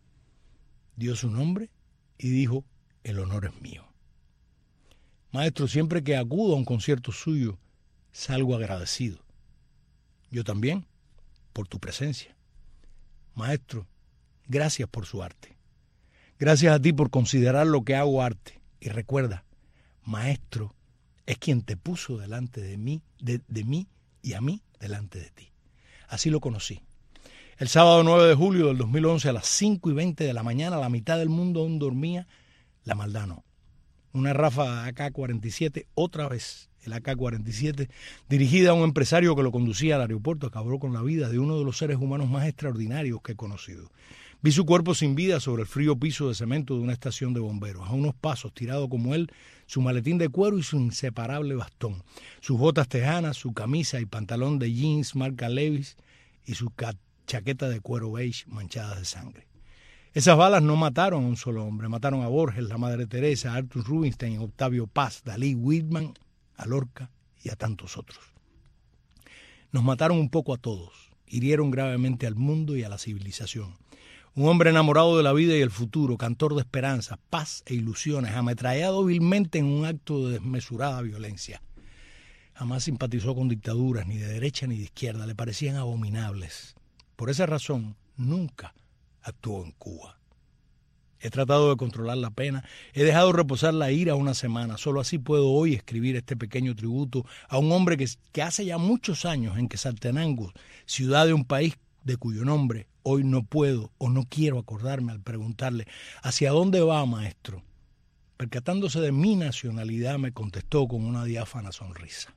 Dio su nombre y dijo, el honor es mío. Maestro, siempre que acudo a un concierto suyo, salgo agradecido. Yo también, por tu presencia. Maestro, gracias por su arte. Gracias a ti por considerar lo que hago arte. Y recuerda, maestro es quien te puso delante de mí, de mí y a mí delante de ti. Así lo conocí. El sábado 9 de julio del 2011 a las 5:20 de la mañana, la mitad del mundo aún dormía, la maldad no. Una ráfaga AK-47, otra vez el AK-47, dirigida a un empresario que lo conducía al aeropuerto, acabó con la vida de uno de los seres humanos más extraordinarios que he conocido. Vi su cuerpo sin vida sobre el frío piso de cemento de una estación de bomberos. A unos pasos, tirado como él, su maletín de cuero y su inseparable bastón, sus botas tejanas, su camisa y pantalón de jeans marca Levi's y su chaqueta de cuero beige manchada de sangre. Esas balas no mataron a un solo hombre, mataron a Borges, la Madre Teresa, a Arthur Rubinstein, Octavio Paz, Dalí, Whitman, a Lorca y a tantos otros. Nos mataron un poco a todos, hirieron gravemente al mundo y a la civilización. Un hombre enamorado de la vida y el futuro, cantor de esperanza, paz e ilusiones, ametrallado vilmente en un acto de desmesurada violencia. Jamás simpatizó con dictaduras, ni de derecha ni de izquierda, le parecían abominables. Por esa razón, nunca actuó en Cuba. He tratado de controlar la pena, he dejado reposar la ira una semana, solo así puedo hoy escribir este pequeño tributo a un hombre que hace ya muchos años en Quetzaltenango, ciudad de un país de cuyo nombre hoy no puedo o no quiero acordarme, al preguntarle, ¿hacia dónde va, maestro? Percatándose de mi nacionalidad, me contestó con una diáfana sonrisa.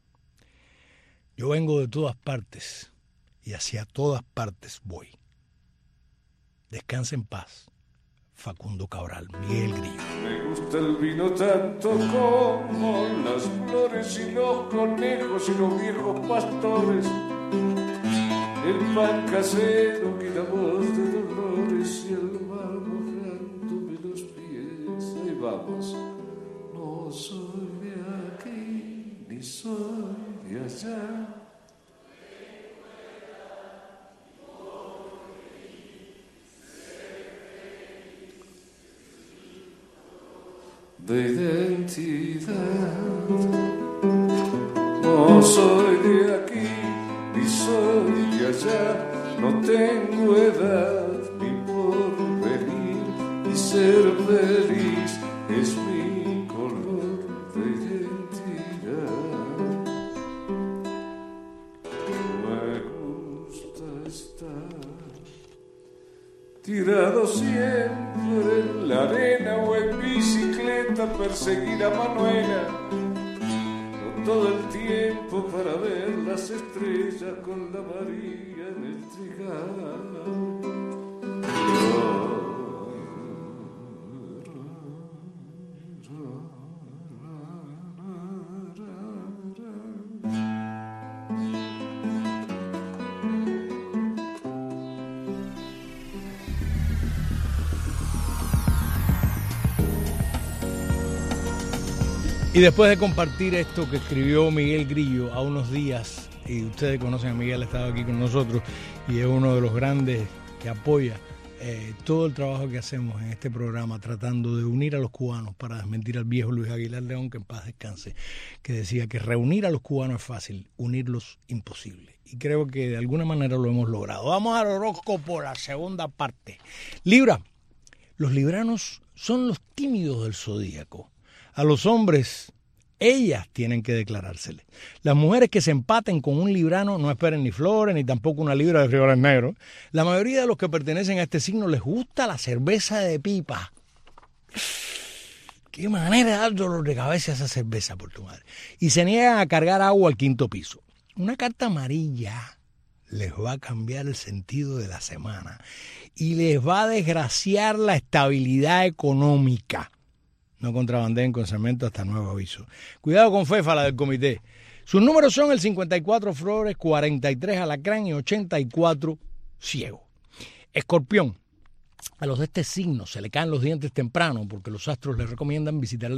Yo vengo de todas partes y hacia todas partes voy. Descansa en paz, Facundo Cabral, Miguel Grillo. Me gusta el vino tanto como las flores y los conejos y los viejos pastores, el pan casero y la voz de Dolores y el mar mojándome los pies. Ahí vamos. No soy de aquí ni soy de allá. De identidad, no soy de aquí ni soy de allá, no tengo edad ni porvenir, y ser feliz es mi color de identidad. Me gusta estar tirado siempre en la arena o en bicicleta, perseguir a Manuela, no todo el tiempo para ver las estrellas con la María en el trigal. Y después de compartir esto que escribió Miguel Grillo a unos días, y ustedes conocen a Miguel, ha estado aquí con nosotros y es uno de los grandes que apoya todo el trabajo que hacemos en este programa tratando de unir a los cubanos, para desmentir al viejo Luis Aguilar León, que en paz descanse, que decía que reunir a los cubanos es fácil, unirlos imposible. Y creo que de alguna manera lo hemos logrado. Vamos al horóscopo, la segunda parte. Libra, los libranos son los tímidos del zodíaco. A los hombres, ellas tienen que declarársele. Las mujeres que se empaten con un librano no esperen ni flores, ni tampoco una libra de frijoles negros. La mayoría de los que pertenecen a este signo les gusta la cerveza de pipa. Qué manera de dar dolor de cabeza esa cerveza, por tu madre. Y se niegan a cargar agua al quinto piso. Una carta amarilla les va a cambiar el sentido de la semana y les va a desgraciar la estabilidad económica. No contrabandeen con cemento hasta nuevo aviso. Cuidado con Fefa, la del comité. Sus números son el 54 flores, 43 alacrán y 84 ciego. Escorpión. A los de este signo se le caen los dientes temprano por lo que los astros les recomiendan visitar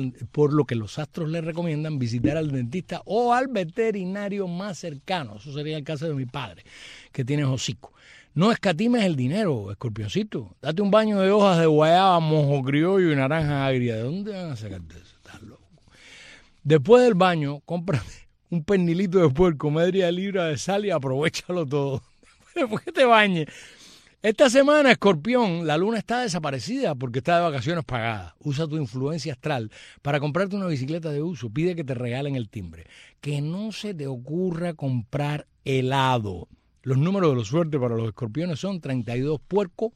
al dentista o al veterinario más cercano. Eso sería el caso de mi padre, que tiene hocico. No escatimes el dinero, escorpioncito. Date un baño de hojas de guayaba, mojo criollo y naranja agria. ¿De dónde van a sacarte eso? Estás loco. Después del baño, cómprate un pernilito de puerco, media libra de sal y aprovéchalo todo. Después que te bañes. Esta semana, escorpión, la luna está desaparecida porque está de vacaciones pagadas. Usa tu influencia astral para comprarte una bicicleta de uso. Pide que te regalen el timbre. Que no se te ocurra comprar helado. Los números de la suerte para los escorpiones son 32 puerco,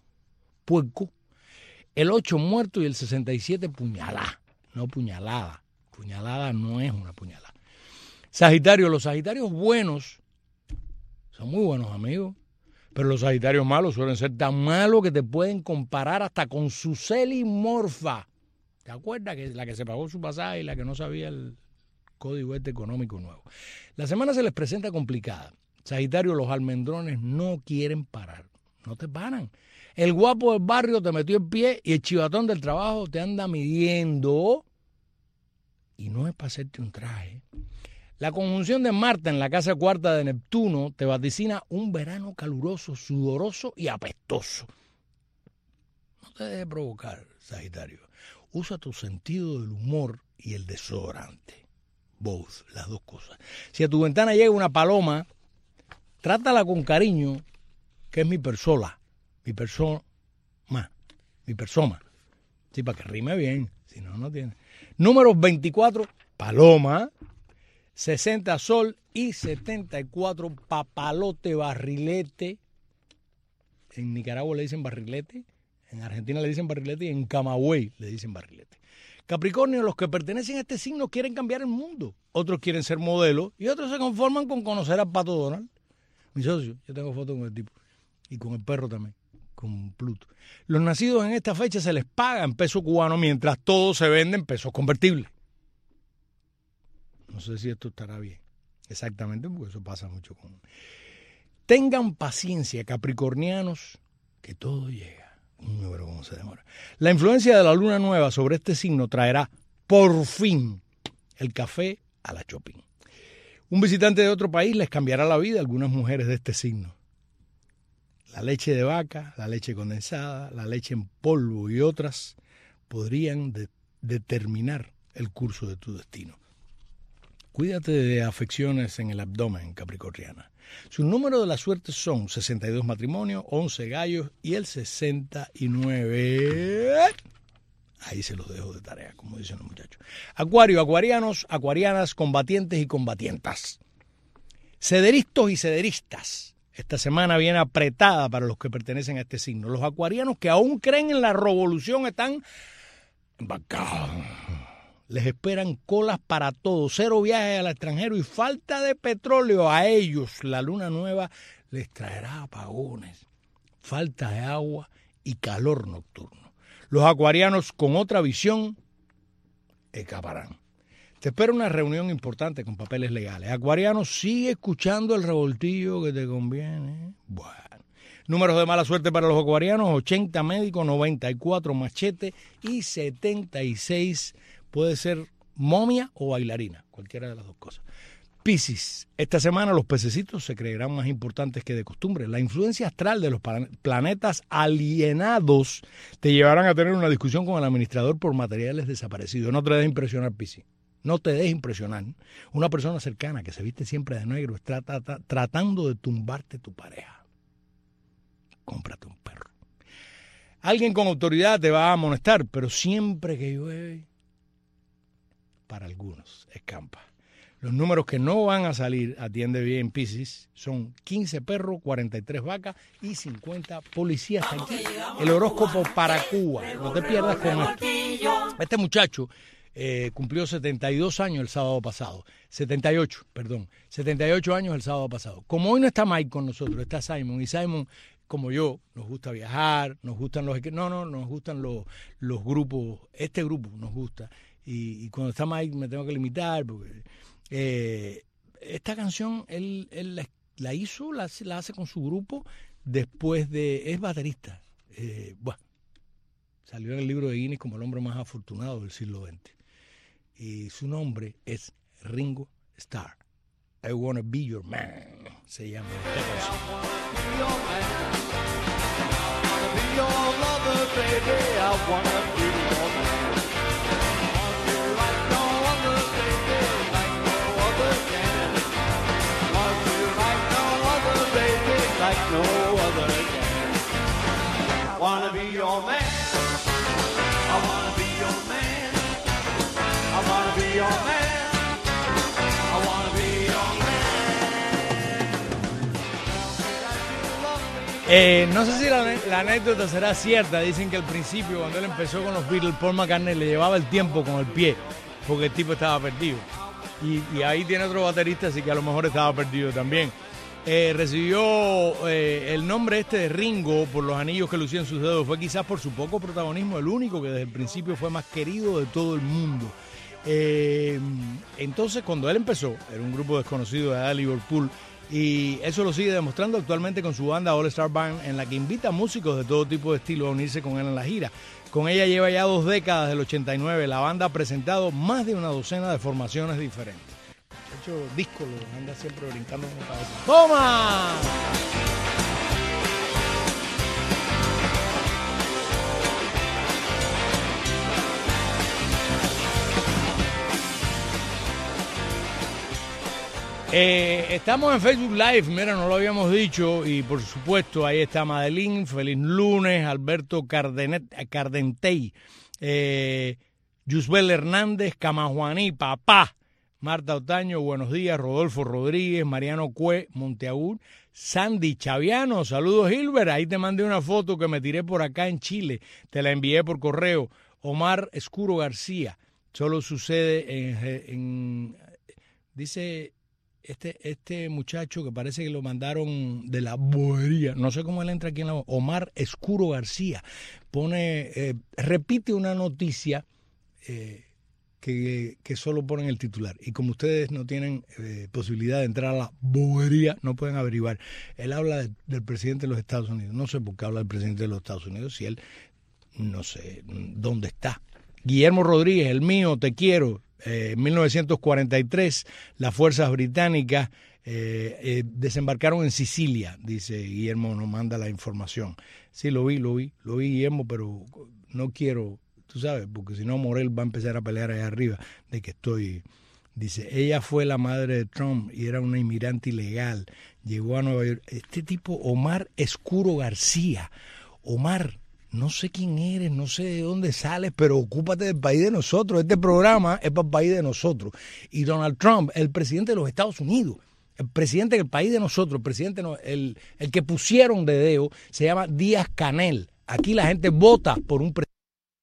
el 8 muerto y el 67 puñalá, no puñalada. Puñalada no es una puñalada. Sagitario, los sagitarios buenos son muy buenos amigos, pero los sagitarios malos suelen ser tan malos que te pueden comparar hasta con Suseli Morfa. ¿Te acuerdas? Que la que se pagó su pasaje y la que no sabía el código económico nuevo. La semana se les presenta complicada. Sagitario, los almendrones no quieren parar, no te paran. El guapo del barrio te metió el pie y el chivatón del trabajo te anda midiendo. Y no es para hacerte un traje. La conjunción de Marte en la casa cuarta de Neptuno te vaticina un verano caluroso, sudoroso y apestoso. No te dejes provocar, Sagitario. Usa tu sentido del humor y el desodorante. Both, las dos cosas. Si a tu ventana llega una paloma, trátala con cariño, que es mi persona. Sí, para que rime bien, si no, no tiene. Números 24, paloma, 60 sol y 74 papalote, barrilete. En Nicaragua le dicen barrilete, en Argentina le dicen barrilete y en Camagüey le dicen barrilete. Capricornio, los que pertenecen a este signo quieren cambiar el mundo. Otros quieren ser modelos y otros se conforman con conocer al Pato Donald. Mi socio, yo tengo fotos con el tipo y con el perro también. con Pluto. Los nacidos en esta fecha se les paga en peso cubano mientras todos se venden en pesos convertibles. No sé si esto estará bien. Exactamente, porque eso pasa mucho con... Tengan paciencia, capricornianos, que todo llega. No, pero cómo se demora. La influencia de la luna nueva sobre este signo traerá, por fin, el café a la shopping. Un visitante de otro país les cambiará la vida a algunas mujeres de este signo. La leche de vaca, la leche condensada, la leche en polvo y otras podrían determinar el curso de tu destino. Cuídate de afecciones en el abdomen, capricorniana. Sus números de la suerte son 62 matrimonios, 11 gallos y el 69. Ahí se los dejo de tarea, como dicen los muchachos. Acuario, acuarianos, acuarianas, combatientes y combatientas. Cederistas y cederistas. Esta semana viene apretada para los que pertenecen a este signo. Los acuarianos que aún creen en la revolución están embarcados. Les esperan colas para todo, 0 viajes al extranjero y falta de petróleo. A ellos la luna nueva les traerá apagones, falta de agua y calor nocturno. Los acuarianos con otra visión escaparán. Te espera una reunión importante con papeles legales. Acuariano, sigue escuchando el revoltillo que te conviene. Bueno. Números de mala suerte para los acuarianos: 80 médico, 94 machete y 76 puede ser momia o bailarina, cualquiera de las dos cosas. Piscis, esta semana los pececitos se creerán más importantes que de costumbre. La influencia astral de los planetas alienados te llevarán a tener una discusión con el administrador por materiales desaparecidos. No te dejes impresionar, Piscis. No te dejes impresionar. Una persona cercana que se viste siempre de negro está tratando de tumbarte tu pareja. Cómprate un perro. Alguien con autoridad te va a amonestar, pero siempre que llueve, para algunos, escampa. Los números que no van a salir, atiende bien, Piscis, son 15 perros, 43 vacas y 50 policías. Aquí el horóscopo para Cuba. No te pierdas con esto. Este muchacho cumplió 72 años el sábado pasado. 78 años el sábado pasado. Como hoy no está Mike con nosotros, está Simon. Y Simon, como yo, nos gusta viajar, nos gustan nos gustan los grupos. Este grupo nos gusta. Y cuando está Mike me tengo que limitar porque esta canción él la hizo, la hace con su grupo después de... Es baterista. Salió en el libro de Guinness como el hombre más afortunado del siglo XX. Y su nombre es Ringo Starr. I Wanna Be Your Man se llama esta canción. Like no other can. I wanna be your man. I wanna be your man. I wanna be your man. I wanna be your man. No sé si la anécdota será cierta. Dicen que al principio, cuando él empezó con los Beatles, Paul McCartney le llevaba el tiempo con el pie, porque el tipo estaba perdido. Y ahí tiene otro baterista, así que a lo mejor estaba perdido también. Recibió el nombre de Ringo por los anillos que lucía en sus dedos. Fue quizás por su poco protagonismo el único que desde el principio fue más querido de todo el mundo. Entonces, cuando él empezó, era un grupo desconocido de Liverpool, y eso lo sigue demostrando actualmente con su banda All Star Band, en la que invita a músicos de todo tipo de estilo a unirse con él en la gira. Con ella lleva ya 2 décadas, del 89. La banda ha presentado más de una docena de formaciones diferentes. De hecho, disco lo anda siempre brincando en la cabeza. ¡Toma! Estamos en Facebook Live, mira, no lo habíamos dicho, y por supuesto ahí está Madeline, feliz lunes, Alberto Cardentey, Yusbel Hernández, Camajuaní, papá, Marta Otaño, buenos días, Rodolfo Rodríguez, Mariano Cue, Monteagur, Sandy Chaviano, saludos Gilbert, ahí te mandé una foto que me tiré por acá en Chile, te la envié por correo. Omar Escuro García, solo sucede dice este muchacho que parece que lo mandaron de la bobería, no sé cómo él entra aquí en la... Omar Escuro García, repite una noticia que solo ponen el titular. Y como ustedes no tienen posibilidad de entrar a la bobería, no pueden averiguar. Él habla del presidente de los Estados Unidos. No sé por qué habla del presidente de los Estados Unidos, si él, no sé dónde está. Guillermo Rodríguez, el mío, te quiero. En 1943, las fuerzas británicas desembarcaron en Sicilia, dice Guillermo, nos manda la información. Sí, lo vi, Guillermo, pero no quiero, tú sabes, porque si no Morel va a empezar a pelear allá arriba de que estoy... Dice, ella fue la madre de Trump y era una inmigrante ilegal, llegó a Nueva York. Este tipo, Omar Escuro García. Omar, no sé quién eres, no sé de dónde sales, pero ocúpate del país de nosotros. Este programa es para el país de nosotros. Y Donald Trump, el presidente de los Estados Unidos, el presidente del país de nosotros, el que pusieron de dedo, se llama Díaz-Canel. Aquí la gente vota por un presidente.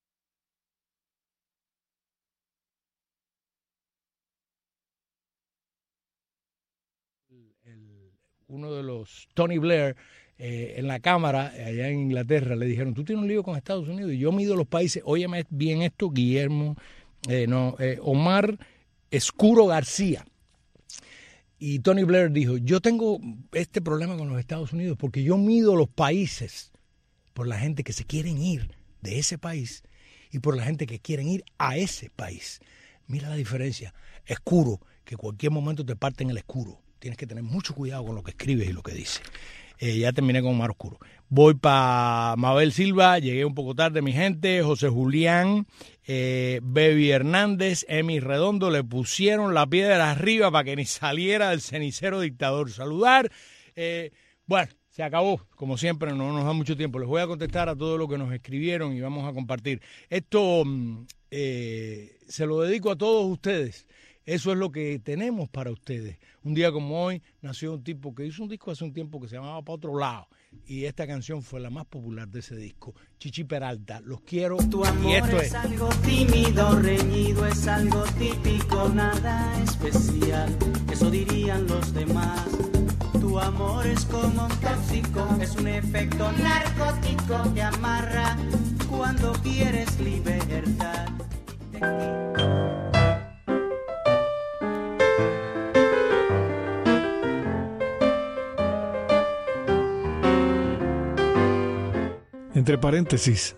Uno de los, Tony Blair, en la Cámara, allá en Inglaterra, le dijeron, tú tienes un lío con Estados Unidos y yo mido los países. Óyeme bien esto, Guillermo, Omar Escuro García. Y Tony Blair dijo, yo tengo este problema con los Estados Unidos porque yo mido los países por la gente que se quieren ir de ese país y por la gente que quieren ir a ese país. Mira la diferencia. Escuro, que cualquier momento te parten el escuro. Tienes que tener mucho cuidado con lo que escribes y lo que dices. Ya terminé con Omar Oscuro. Voy para Mabel Silva, llegué un poco tarde, mi gente. José Julián, Baby Hernández, Emi Redondo, le pusieron la piedra arriba para que ni saliera del cenicero dictador. Saludar. Bueno, se acabó. Como siempre, no nos da mucho tiempo. Les voy a contestar a todo lo que nos escribieron y vamos a compartir. Esto se lo dedico a todos ustedes. Eso es lo que tenemos para ustedes. Un día como hoy nació un tipo que hizo un disco hace un tiempo que se llamaba Pa' Otro Lado. Y esta canción fue la más popular de ese disco. Chichi Peralta, los quiero. Tu amor y esto es algo tímido, reñido, es algo típico, nada especial. Eso dirían los demás. Tu amor es como un tóxico, es un efecto narcótico que amarra cuando quieres libertad. Entre paréntesis,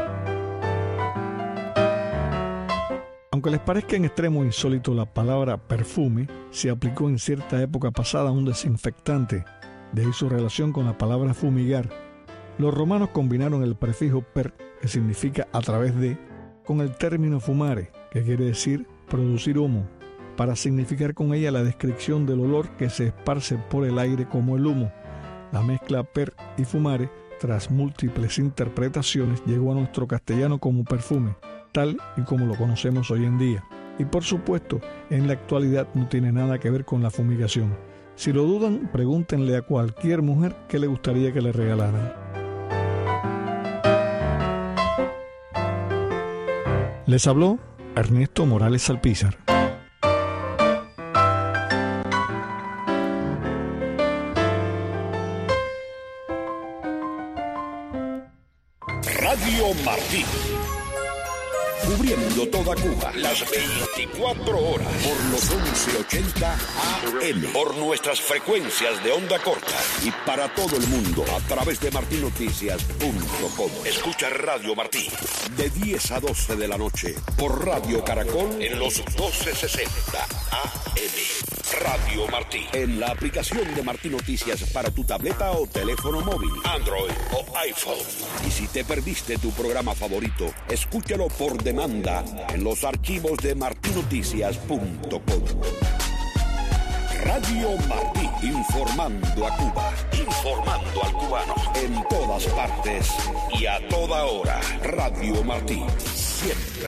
aunque les parezca en extremo insólito, la palabra perfume se aplicó en cierta época pasada a un desinfectante, de ahí su relación con la palabra fumigar. Los romanos combinaron el prefijo per, que significa a través de, con el término fumare, que quiere decir producir humo, para significar con ella la descripción del olor que se esparce por el aire como el humo. La mezcla per y fumare, tras múltiples interpretaciones, llegó a nuestro castellano como perfume, tal y como lo conocemos hoy en día. Y por supuesto, en la actualidad no tiene nada que ver con la fumigación. Si lo dudan, pregúntenle a cualquier mujer qué le gustaría que le regalaran. Les habló Ernesto Morales Salpízar. Radio Martí. Cubriendo toda Cuba, las 24 horas, por los 1180 AM, por nuestras frecuencias de onda corta y para todo el mundo a través de martinoticias.com. Escucha Radio Martí de 10 a 12 de la noche por Radio Caracol en los 1260 AM. Radio Martí, en la aplicación de Martí Noticias para tu tableta o teléfono móvil, Android o iPhone. Y si te perdiste tu programa favorito, escúchalo por demanda en los archivos de martinoticias.com. Radio Martí, informando a Cuba, informando al cubano, en todas partes y a toda hora. Radio Martí, siempre